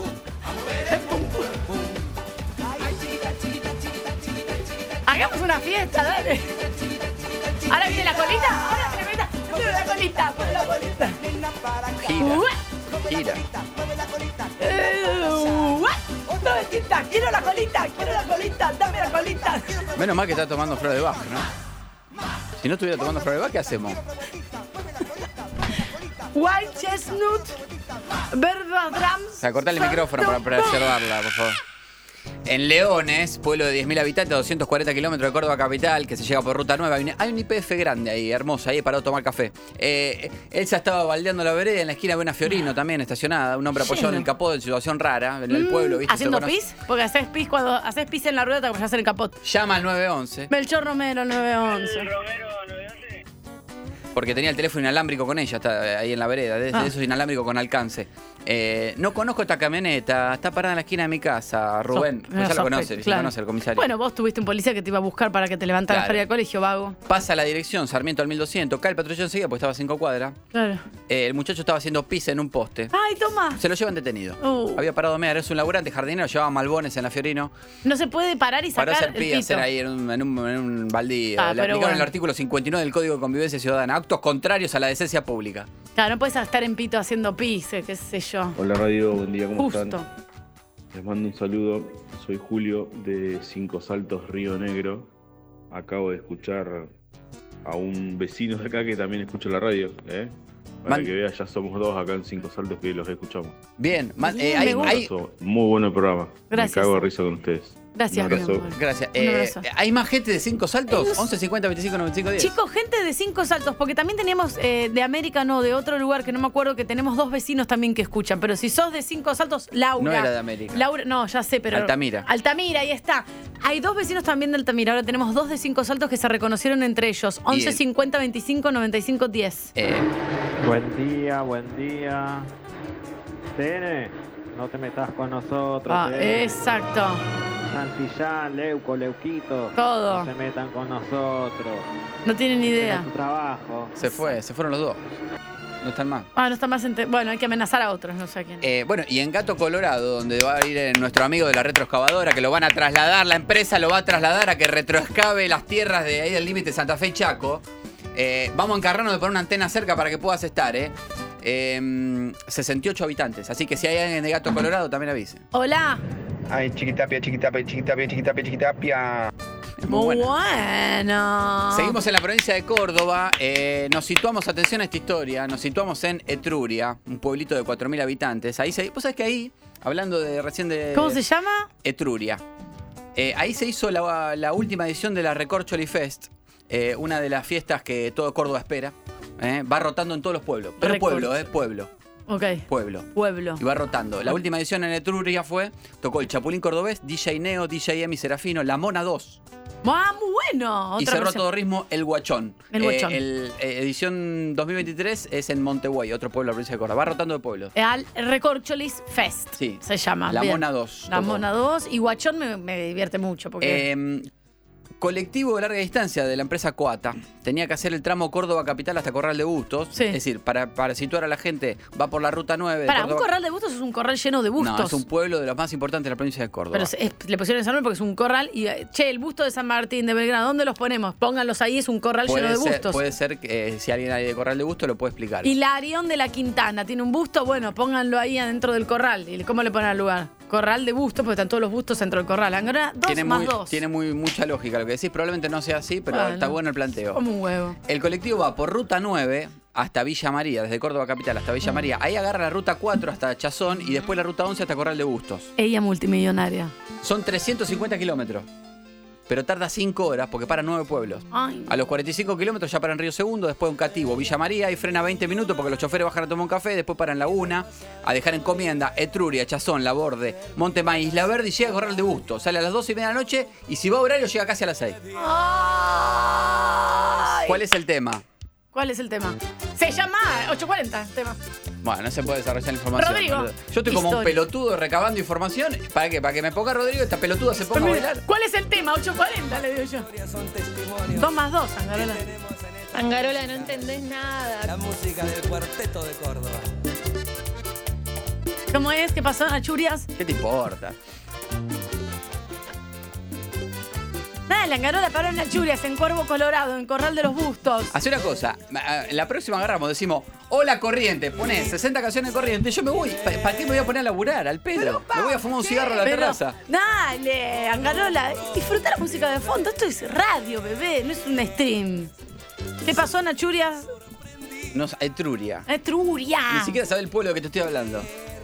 Hagamos una fiesta, dale. Ahora viene la colita, ahora viene la colita. Mueve la colita, mueve la colita. Gira, Ué. gira. Eh, ué. No, es que está. Quiero la colita, quiero la colita, dame la colita. Menos mal que está tomando Flor de Bach, ¿no? Si no estuviera tomando Flor de Bach, ¿qué hacemos? White chestnut, verdadrams. O sea, cortale el micrófono para preservarla, por favor. En Leones, pueblo de diez mil habitantes, doscientos cuarenta kilómetros de Córdoba capital, que se llega por ruta nueva. Hay un, hay un I P F grande ahí, hermosa, ahí para tomar café. Eh, Elsa estaba baldeando la vereda, en la esquina ve una Fiorino también estacionada, un hombre apoyado en el capó en situación rara, en el Mm, pueblo, ¿viste? ¿Haciendo Se conoce. pis? Porque haces pis cuando haces pis en la rueda te apoyás en el capot. Llama al nueve once, Melchor Romero, nueve once. porque tenía el teléfono inalámbrico con ella, está ahí en la vereda, de, de Ah. esos inalámbricos con alcance. Eh, no conozco esta camioneta, está parada en la esquina de mi casa, Rubén. Sos- Pues ya sos lo conoce, pe- ya claro. conoce el comisario. Bueno, vos tuviste un policía que te iba a buscar para que te levantaras Claro. para ir al colegio, vago. Pasa la dirección, Sarmiento al mil doscientos, cae el patrullero enseguida porque estaba a cinco cuadras. Claro. Eh, el muchacho estaba haciendo pis en un poste. Ay, toma. Se lo llevan detenido. Uh. Había parado a mear, es un laburante jardinero, llevaba malbones en la Fiorino. No se puede parar y Paró a sacar hacer el pi, pito. hacer ahí en un, en un, en un baldío. Ah, Le pero aplicaron bueno. el artículo cincuenta y nueve del Código de Convivencia Ciudadana. Actos contrarios a la decencia pública. Claro, no puedes estar en pito haciendo pis, eh, qué sé yo. Hola Radio, buen día, ¿cómo Justo. están? Les mando un saludo. Soy Julio de Cinco Saltos, Río Negro. Acabo de escuchar a un vecino de acá que también escucha la radio, ¿eh? Para Man- que veas, ya somos dos acá en Cinco Saltos que los escuchamos. Bien, man- Bien, eh, me hay, gusta. hay- Muy bueno el programa. Gracias. Me cago de risa con ustedes. Gracias, Un abrazo. mi amor. Gracias. Un Eh, abrazo. ¿Hay más gente de cinco saltos? once cincuenta veinticinco noventa y cinco diez. Chicos, gente de Cinco Saltos, porque también teníamos eh, de América, no, de otro lugar que no me acuerdo, que tenemos dos vecinos también que escuchan. Pero si sos de Cinco Saltos, Laura. No era de América. Laura, no, ya sé, pero. Altamira. Altamira, ahí está. Hay dos vecinos también de Altamira. Ahora tenemos dos de Cinco Saltos que se reconocieron entre ellos. once cincuenta veinticinco noventa y cinco diez. Eh, Buen día, buen día. T N, no te metas con nosotros. Ah, T N. exacto. Santillán, Leuco, Leuquito. Todo. No se metan con nosotros. No tienen ni idea. Tienen su trabajo. se fue, se fueron los dos. No están más. Ah, no está más. ente- Bueno, hay que amenazar a otros, no sé a quién. Eh, bueno, y en Gato Colorado, donde va a ir eh, nuestro amigo de la retroexcavadora, que lo van a trasladar, la empresa lo va a trasladar a que retroexcave las tierras de ahí del límite Santa Fe y Chaco. Eh, vamos a encargarnos de poner una antena cerca para que puedas estar, ¿eh? Eh, sesenta y ocho habitantes, así que si hay alguien de Gato Colorado, también avise. Hola. Ay, chiquitapia, chiquitapia, chiquitapia, chiquitapia, chiquitapia. Muy bueno. Seguimos en la provincia de Córdoba. Eh, nos situamos, atención a esta historia, nos situamos en Etruria, un pueblito de cuatro mil habitantes. Ahí se, vos sabés que ahí, hablando de recién de... ¿Cómo se llama? Etruria. Eh, ahí se hizo la, la última edición de la Recorcholi Fest, eh, una de las fiestas que todo Córdoba espera. Eh, va rotando en todos los pueblos. Pero Recorcho. pueblo, eh, pueblo. Ok. Pueblo. Pueblo. Y va rotando. La última edición en Etruria fue, tocó el Chapulín Cordobés, D J Neo, D J Emi Serafino, La Mona dos. Ah, muy bueno. Y Otra cerró versión. todo ritmo El Guachón. El Guachón. Eh, el, eh, edición dos mil veintitrés es en Montevideo, otro pueblo de la provincia de Córdoba. Va rotando de pueblos. Al Recorcholis Fest. Sí. Se llama. La Bien. Mona dos. La tocó. Mona dos. Y Guachón me, me divierte mucho. Porque Eh, colectivo de larga distancia de la empresa Coata tenía que hacer el tramo Córdoba Capital hasta Corral de Bustos. Es decir, para, para situar a la gente, va por la ruta nueve. de para, un Córdoba- corral de bustos es un corral lleno de bustos. No, es un pueblo de los más importantes de la provincia de Córdoba. Pero es- es- le pusieron ese nombre porque es un corral y, eh, che, el busto de San Martín, de Belgrano, ¿dónde los ponemos? Pónganlos ahí, es un corral lleno de ser, bustos. puede ser que eh, si alguien hay de Corral de Bustos lo puede explicar. Y Larión de la Quintana tiene un busto, bueno, pónganlo ahí adentro del corral. ¿Y cómo le ponen al lugar? Corral de bustos, porque están todos los bustos dentro del corral. Ahora, dos tiene más muy, dos. tiene muy mucha lógica lo que decís. Probablemente no sea así, pero Bueno. está bueno el planteo. Como un huevo. El colectivo va por ruta nueve hasta Villa María, desde Córdoba Capital hasta Villa María. Ahí agarra la ruta cuatro hasta Chazón y después la ruta once hasta Corral de Bustos. Ella multimillonaria. Son trescientos cincuenta kilómetros. Pero tarda cinco horas porque para nueve pueblos. Ay. A los cuarenta y cinco kilómetros ya para en Río Segundo, después un Cativo, Villa María y frena veinte minutos porque los choferes bajan a tomar un café, después paran La Una, a dejar encomienda, Etruria, Chazón, La Borde, Montemaíz, Isla Verde y llega a Corral de Bustos. Sale a las doce y media de la noche y si va a horario llega casi a las seis. Ay. ¿Cuál es el tema? ¿Cuál es el tema? Se llama ocho cuarenta el tema. Bueno, no se puede desarrollar la información. Rodrigo, boludo. Yo estoy como un historia. pelotudo recabando información. ¿Para qué? ¿Para que me ponga Rodrigo? Esta pelotuda se ponga a Pero mira, bailar. ¿cuál es el tema? ocho cuarenta le digo yo. Dos más dos, Angarola. Angarola, no entendés nada. La música del cuarteto de Córdoba. ¿Cómo es? ¿Qué pasó, Achurias? ¿Qué te importa? Dale, Angarola paró en Achurias, en Cuervo Colorado, en Corral de los Bustos. Hace una cosa, en la próxima agarramos, decimos, hola Corriente, ponés sesenta canciones de Corriente, yo me voy, ¿para qué me voy a poner a laburar? Al pedo, me voy a fumar un cigarro a la Pero, terraza. Dale, Angarola, disfruta la música de fondo. Esto es radio, bebé, no es un stream. ¿Qué pasó, Nachurias? No, Etruria. Etruria. Ni siquiera sabés el pueblo de que te estoy hablando.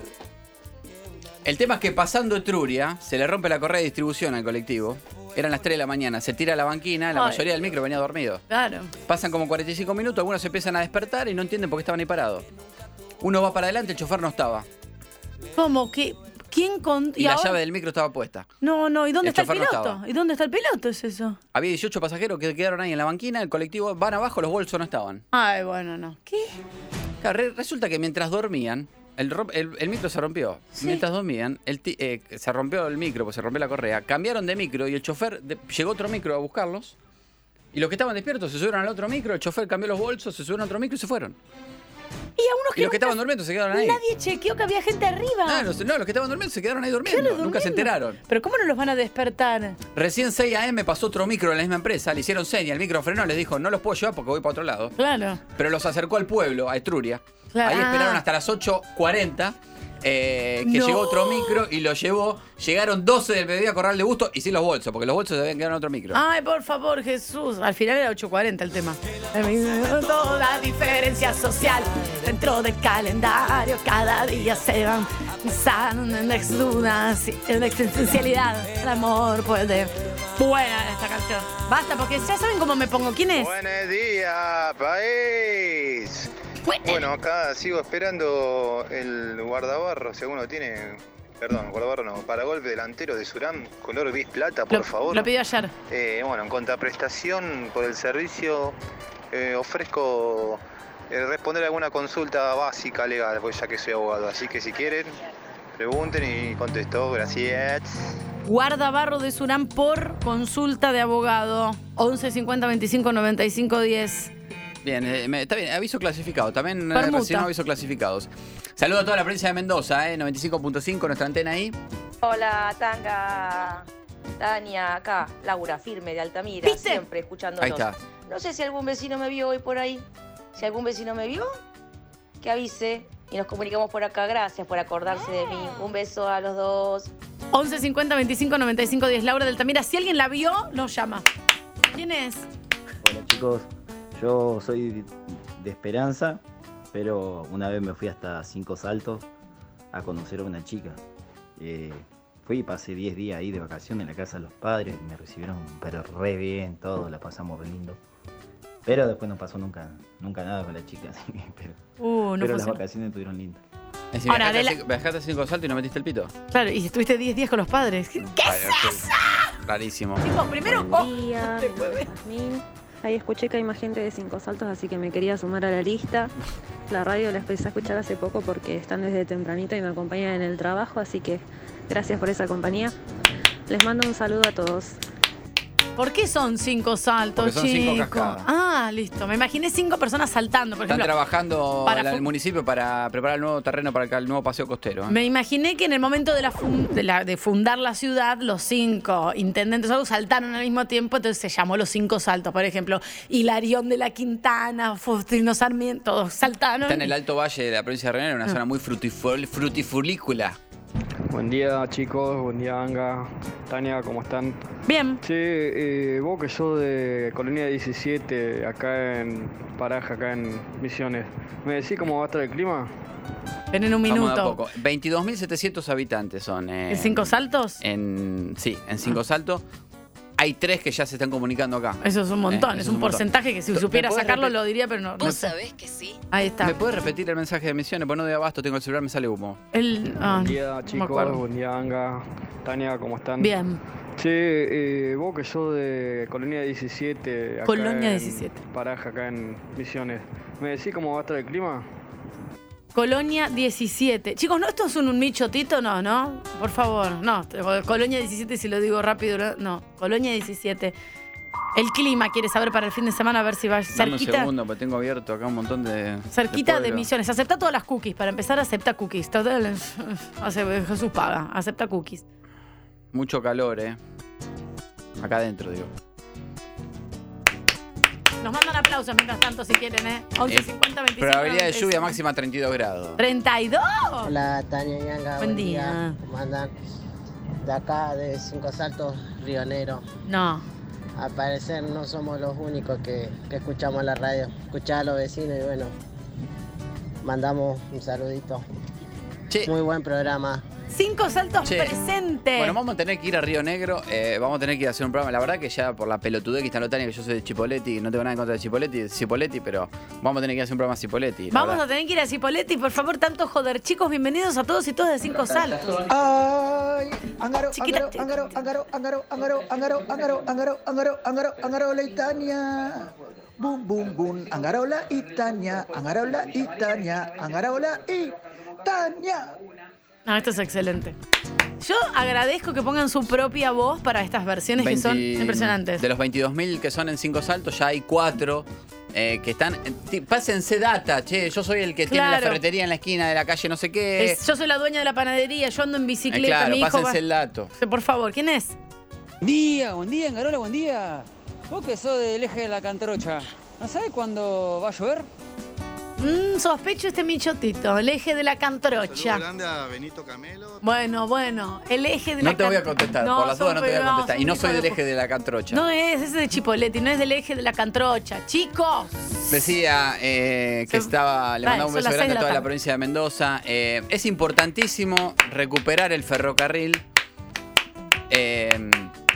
El tema es que pasando Etruria, se le rompe la correa de distribución al colectivo. Eran las tres de la mañana, se tira a la banquina, la Ay. mayoría del micro venía dormido. Claro. Pasan como cuarenta y cinco minutos, algunos se empiezan a despertar y no entienden por qué estaban ahí parados. Uno va para adelante, el chofer no estaba. ¿Cómo? ¿Qué? ¿Quién con...? Y, la ahora? llave del micro estaba puesta. No, no, ¿y dónde El está el chofer no piloto? estaba. ¿Y dónde está el piloto? ¿Es eso? Había dieciocho pasajeros que quedaron ahí en la banquina, el colectivo van abajo, los bolsos no estaban. Ay, bueno, no. ¿Qué? Claro, re- resulta que mientras dormían, el, rom- el- el micro se rompió. Sí. Mientras dormían, el ti- eh, se rompió el micro, pues se rompió la correa. Cambiaron de micro y el chofer de- llegó otro micro a buscarlos. Y los que estaban despiertos se subieron al otro micro, el chofer cambió los bolsos, se subieron a otro micro y se fueron. Y a unos que Y los que nunca- estaban durmiendo se quedaron ahí. Nadie chequeó que había gente arriba. Ah, no, no, los que estaban durmiendo se quedaron ahí durmiendo. Claro, Nunca se durmiendo. enteraron. ¿Pero cómo no los van a despertar? Recién seis a eme pasó otro micro en la misma empresa, le hicieron seña, el micro frenó, les dijo, no los puedo llevar porque voy para otro lado. Claro. Pero los acercó al pueblo, a Etruria. Claro. Ahí esperaron Ah. hasta las ocho cuarenta Eh, que No. llegó otro micro y lo llevó. Llegaron doce del mediodía a Corral de Busto y sin los bolsos, porque los bolsos se habían quedado en otro micro. Ay, por favor, Jesús. Al final era ocho cuarenta el tema. Toda diferencia social dentro del calendario. Cada día se van pensando en exudas, en la existencialidad. El amor puede. Buena esta canción. Basta, porque ya saben cómo me pongo. ¿Quién es? Buenos días, país. Bueno, acá sigo esperando el guardabarro, si alguno tiene, perdón, guardabarro no, paragolpe delantero de Suram, color gris plata, por Lo, favor. lo pidió ayer. Eh, bueno, en contraprestación por el servicio, eh, ofrezco eh, responder alguna consulta básica legal, pues ya que soy abogado. Así que si quieren, pregunten y contesto. Gracias. Guardabarro de Surán por consulta de abogado. once cincuenta veinticinco noventa y cinco diez. Bien, eh, me- está bien, aviso clasificado. También eh, Permuta. recibimos avisos clasificados. Saludo a toda la provincia de Mendoza, eh, noventa y cinco punto cinco, nuestra antena ahí. Hola, Tanga. Tania, acá, Laura, firme de Altamira, ¿Viste? siempre escuchándonos. Ahí está. No sé si algún vecino me vio hoy por ahí. Si algún vecino me vio, que avise y nos comunicamos por acá. Gracias por acordarse de mí. Un beso a los dos. once cincuenta veinticinco noventa y cinco diez. Laura de Altamira. Si alguien la vio, nos llama. ¿Quién es? Hola chicos, yo soy de Esperanza, pero una vez me fui hasta Cinco Saltos a conocer a una chica. Eh, fui y pasé diez días ahí de vacaciones en la casa de los padres, me recibieron pero re bien, todo, la pasamos re lindo. Pero después no pasó nunca, nunca nada con la chica, así que, pero, Uh, no pero las funcionó. vacaciones estuvieron lindas. Es decir, Ahora, viajaste, de la- a cinco, viajaste a cinco saltos y no metiste el pito. Claro, y estuviste diez días con los padres. ¿Qué, qué Ay, es ok. eso? Rarísimo. Chicos, primero. Buen oh, día, te mi puede- nombre es Jazmín. Ahí escuché que hay más gente de Cinco Saltos, así que me quería sumar a la lista. La radio la empecé a escuchar hace poco porque están desde tempranito y me acompañan en el trabajo, así que gracias por esa compañía. Les mando un saludo a todos. ¿Por qué son cinco saltos, Porque son cinco chicos? cascadas. Ah, listo. Me imaginé cinco personas saltando, por Están ejemplo. trabajando para en el fu- municipio para preparar el nuevo terreno para el, el nuevo paseo costero. ¿eh? Me imaginé que en el momento de, la fun- de, la- de fundar la ciudad, los cinco intendentes algo saltaron al mismo tiempo, entonces se llamó los cinco saltos. Por ejemplo, Hilarión de la Quintana, Faustino Sarmiento, todos saltaron. Está en el Alto Valle de la provincia de Río Negro, una Ah. zona muy frutifol- frutifulícula. Buen día chicos, buen día Anga, Tania, ¿cómo están? Bien. Che, eh, vos que sos de Colonia diecisiete, acá en Paraja, acá en Misiones, ¿me decís cómo va a estar el clima? Ven en un Vamos de a minuto. poco. veintidós mil setecientos habitantes son. eh, ¿En cinco saltos? En, sí, en Cinco Saltos. Hay tres que ya se están comunicando acá. Eso es un montón, Eh, es eso un porcentaje que si ¿Me supiera podés sacarlo repetir? lo diría, pero no. no sé. que sí? Ahí está. ¿Me puedes repetir el mensaje de Misiones? Pues no de abasto, tengo el celular, me sale humo. El, ah, Buen día no me chicos, acuerdo. buen día Anga, Tania, ¿cómo están? Bien. Che, eh, vos que sos de Colonia diecisiete, acá Colonia en diecisiete. Paraja, acá en Misiones, ¿me decís cómo va a estar el clima? Colonia diecisiete. Chicos, ¿no esto es un, un michotito? No, ¿no? Por favor, no. Colonia diecisiete, si lo digo rápido, no. no. Colonia diecisiete. El clima, quiere saber para el fin de semana, a ver si va Dame un cerquita. segundo, porque tengo abierto acá un montón de. Cerquita de, pueblo. Misiones. Acepta todas las cookies. Para empezar, acepta cookies. Total, hace- Jesús paga. Acepta cookies. Mucho calor, ¿eh? Acá adentro, digo. Nos mandan aplausos mientras tanto, si quieren, ¿eh? once cincuenta veinticinco Probabilidad de noventa y lluvia cinco. máxima treinta y dos grados. treinta y dos. Hola Tania y Anga, Buen día. ¿Cómo andan? De acá de Cinco Saltos, Río Negro. No. Al parecer no somos los únicos que, que escuchamos la radio. Escuchaba a los vecinos y bueno, mandamos un saludito. Muy buen programa. Cinco saltos Che. presentes. Bueno, vamos a tener que ir a Río Negro, eh, vamos a tener que ir a hacer un programa. La verdad que ya por la pelotudez que está en Tania, que yo soy de Chipoletti, no tengo nada en contra de Chipoletti, Cipoletti, pero vamos a tener que ir a hacer un programa Cipoletti. la Vamos verdad. a tener que ir a Cipoletti, por favor, tanto joder. Chicos, bienvenidos a todos y todas de Cinco Saltos. Ay, Ángaro, Chiquita. Ángaro, Ángaro, Ángaro, Ángaro, Ángaro, Ángaro, Ángaro, Ángaro, Ángaro, Angarola y Tania. Bum, bum, bum, Angarola y Tania, Angarola y Tania, Angarola y Tania. No, esto es excelente. Yo agradezco que pongan su propia voz para estas versiones que son veinte impresionantes. De los veintidós mil que son en Cinco Saltos, ya hay cuatro eh, que están. ti- Pásense data, che. Yo soy el que tiene la Claro. ferretería en la esquina de la calle, no sé qué. Es- yo soy la dueña de la panadería, yo ando en Eh, bicicleta, claro, mi hijo pásense va- el dato. Por favor, ¿quién es? Buen día, buen día, Angarola, buen día. Vos que sos del eje de la Cantarocha, ¿no sabés cuándo va a llover? Mm, sospecho este michotito, el eje de la cantrocha. grande a Benito Camelo. Bueno, bueno, el eje de No la te voy a cantrocha. contestar, por las dudas no te voy a contestar. Y no soy del eje de la cantrocha. No es ese de Chipoletti, no es del eje de la cantrocha. Chicos. Decía eh, que Se- estaba, le Dale, mandaba un son beso las seis grande de a la toda la tarde. provincia de Mendoza. Eh, es importantísimo recuperar el ferrocarril. Eh,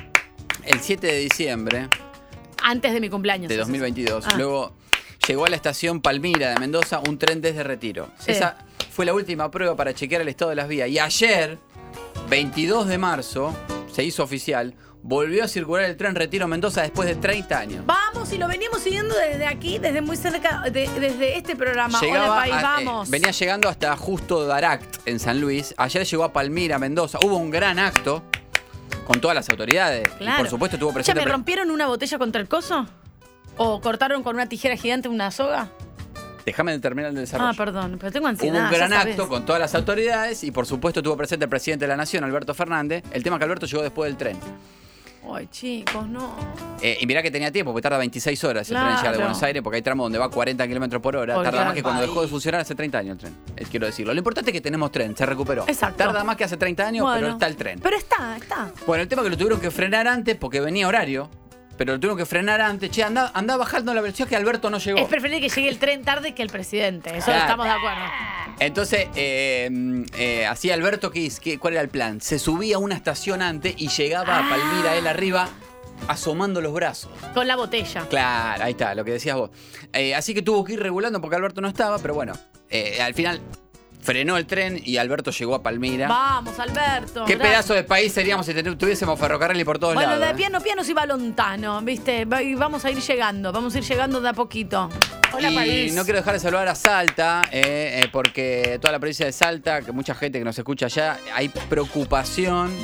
el siete de diciembre Antes de mi cumpleaños. de dos mil veintidós. Ah. Luego llegó a la estación Palmira de Mendoza un tren desde Retiro. Sí. Esa fue la última prueba para chequear el estado de las vías. Y ayer, veintidós de marzo, se hizo oficial, volvió a circular el tren Retiro Mendoza después de treinta años. Vamos, y lo veníamos siguiendo desde aquí, desde muy cerca, de- desde este programa. Llegaba Hola, país, a- eh, vamos. venía llegando hasta justo Daract en San Luis. Ayer llegó a Palmira, Mendoza. Hubo un gran acto con todas las autoridades. Y Claro. por supuesto estuvo Ya, presente. ¿me pre- rompieron una botella contra el coso? ¿O cortaron con una tijera gigante una soga? Déjame terminar el desarrollo. Ah, perdón, pero tengo ansiedad. Hubo un gran ya sabes. acto con todas las autoridades y por supuesto estuvo presente el presidente de la Nación, Alberto Fernández. El tema es que Alberto llegó después del tren. Ay, chicos, no. Eh, y mirá que tenía tiempo, porque tarda veintiséis horas el tren en llegar de Claro. Buenos Aires, porque hay tramos donde va cuarenta kilómetros por hora. Porque Tarda claro. más que cuando Ay. dejó de funcionar hace treinta años el tren. Eh, quiero decirlo. Lo importante es que tenemos tren, se recuperó. Exacto. Tarda más que hace treinta años, Bueno. pero está el tren. Pero está, está. Bueno, el tema es que lo tuvieron que frenar antes porque venía horario, pero lo tuvieron que frenar antes. Che, anda, anda bajando la velocidad que Alberto no llegó. Es preferible que llegue el tren tarde que el presidente. Eso Claro. estamos de acuerdo. Entonces, eh, eh, así Alberto, ¿qué, hizo? ¿Qué- ¿cuál era el plan? Se subía a una estación antes y llegaba a Palmira, él arriba, asomando los brazos. Con la botella. Claro, ahí está, lo que decías vos. Eh, así que tuvo que ir regulando porque Alberto no estaba, pero bueno, eh, al final frenó el tren y Alberto llegó a Palmira. Vamos, Alberto. Qué gracias. pedazo de país seríamos si ten- tuviésemos ferrocarril por todos Bueno, lados. de eh. piano piano y va lontano, ¿viste? Va- y vamos a ir llegando, vamos a ir llegando de a poquito. Hola, Y país. no quiero dejar de saludar a Salta, eh, eh, porque toda la provincia de Salta, que mucha gente que nos escucha allá, hay preocupación.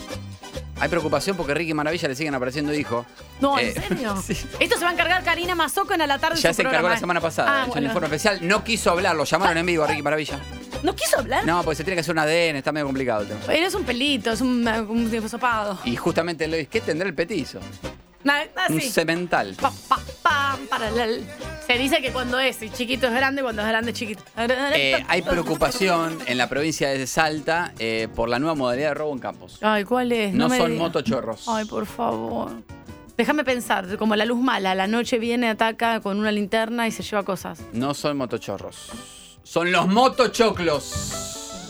Hay preocupación porque Ricky Maravilla le siguen apareciendo hijos. No, ¿en Eh, serio? sí. Esto se va a encargar Karina Mazoco en a la tarde de Ya su se encargó programa, la ¿eh? semana pasada. Ah, hizo bueno. un informe especial. No quiso hablar, lo llamaron en vivo a Ricky Maravilla. ¿No quiso hablar? No, porque se tiene que hacer un A D N, está medio complicado el tema. Pero es un pelito, es un, un hisopado. Y justamente le dije, ¿qué tendrá el petizo? Nah, Un así. cemental. Pa, pa, pam, para la- Se dice que cuando es chiquito es grande, cuando es grande es chiquito. Eh, hay preocupación en la provincia de Salta eh, por la nueva modalidad de robo en campos. Ay, ¿cuál es? No me son digas. motochorros. Ay, por favor. Déjame pensar, como la luz mala, la noche viene, ataca con una linterna y se lleva cosas. No son motochorros. Son los motochoclos.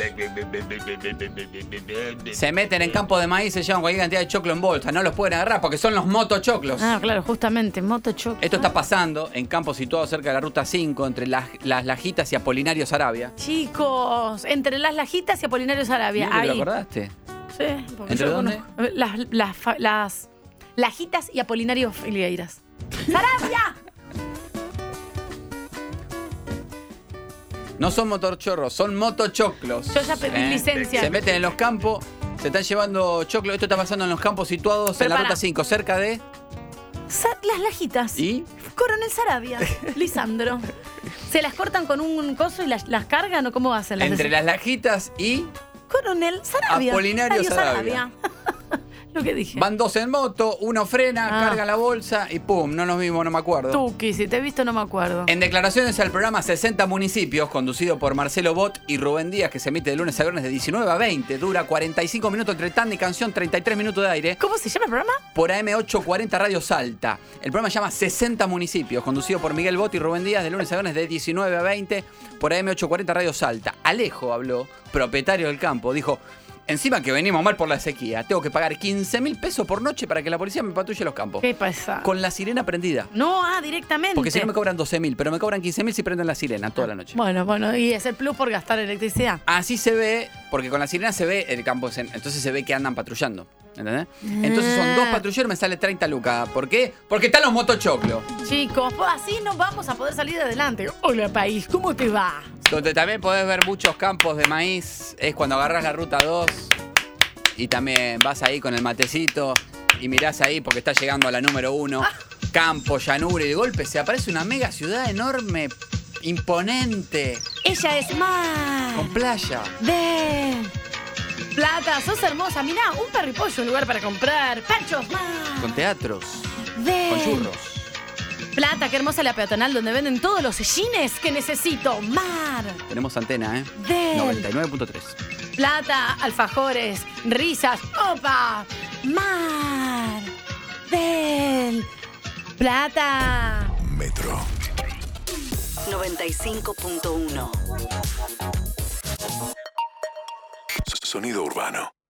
Se meten en campo de maíz, se llevan cualquier cantidad de choclo en bolsa. No los pueden agarrar porque son los motochoclos. Ah, claro, justamente, motochoc. Esto está pasando en campos situados cerca de la ruta cinco, entre las, las Lajitas y Apolinario Sarabia. Chicos, entre las Lajitas y Apolinario Sarabia. Mira que te Ahí. acordaste? Sí, porque ¿Entre yo dónde? conozco. Las, las, fa- las Lajitas y Apolinario Filieiras. ¡Sarabia! No son motochorros, son motochoclos. Yo ya pedí licencia. Se meten en los campos, se están llevando choclos. Esto está pasando en los campos situados Pero en la pará. ruta cinco, cerca de... Sa- las Lajitas. ¿Y? Coronel Sarabia, Lisandro. ¿Se las cortan con un coso y las, las cargan o cómo hacen? Las Entre las Lajitas y... Coronel Sarabia. Apolinario Radio Sarabia. Lo que dije. Van dos en moto, uno frena, Ah. carga la bolsa y pum, no nos vimos, no me acuerdo. Tuki, si te he visto no me acuerdo. En declaraciones al programa sesenta Municipios, conducido por Marcelo Bot y Rubén Díaz, que se emite de lunes a viernes de diecinueve a veinte, dura cuarenta y cinco minutos entre tanda y canción, treinta y tres minutos de aire. ¿Cómo se llama el programa? Por A M ochocientos cuarenta Radio Salta. El programa se llama sesenta Municipios, conducido por Miguel Bot y Rubén Díaz, de lunes a viernes de diecinueve a veinte, por A M ochocientos cuarenta Radio Salta. Alejo habló, propietario del campo, dijo... Encima que venimos mal por la sequía, tengo que pagar quince mil pesos por noche para que la policía me patrulle los campos. ¿Qué pasa? Con la sirena prendida. No, ah, directamente. Porque si no me cobran doce mil, pero me cobran quince mil si prenden la sirena toda la noche. Bueno, bueno, y es el plus por gastar electricidad. Así se ve, porque con la sirena se ve el campo, entonces se ve que andan patrullando. ¿Entendés? Entonces son dos patrulleros, me sale treinta lucas. ¿Por qué? Porque están los motochoclos. Chicos, pues así no vamos a poder salir adelante. Hola, país, ¿cómo te va? Donde también podés ver muchos campos de maíz es cuando agarras la ruta dos y también vas ahí con el matecito y mirás ahí porque está llegando a la número uno. Campo, llanura y de golpe se aparece una mega ciudad enorme, imponente, Ella es más con playa. de Plata, sos hermosa. Mirá, un perripollo, un lugar para comprar. Panchos más Con teatros, de con churros, Plata, qué hermosa la peatonal donde venden todos los sillines que necesito. Mar. Tenemos antena, ¿eh? Del. noventa y nueve punto tres. Plata, alfajores, risas. ¡Opa! Mar. Del. Plata. Metro. noventa y cinco punto uno. Sonido urbano.